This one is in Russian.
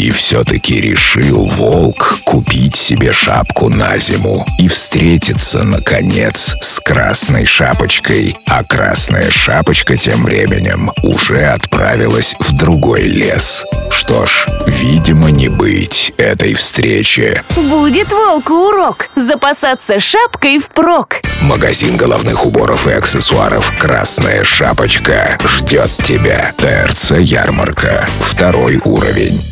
И все-таки решил волк купить себе шапку на зиму и встретиться, наконец, с Красной Шапочкой. А Красная Шапочка тем временем уже отправилась в другой лес. Что ж, видимо, не быть этой встрече. Будет волку урок запасаться шапкой впрок. Магазин головных уборов и аксессуаров «Красная Шапочка» ждет тебя. ТРЦ «Ярмарка». 2-й уровень.